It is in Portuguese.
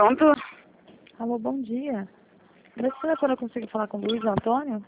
Pronto? Alô, bom dia. Nesse telefone eu consigo falar com o Luiz Antônio?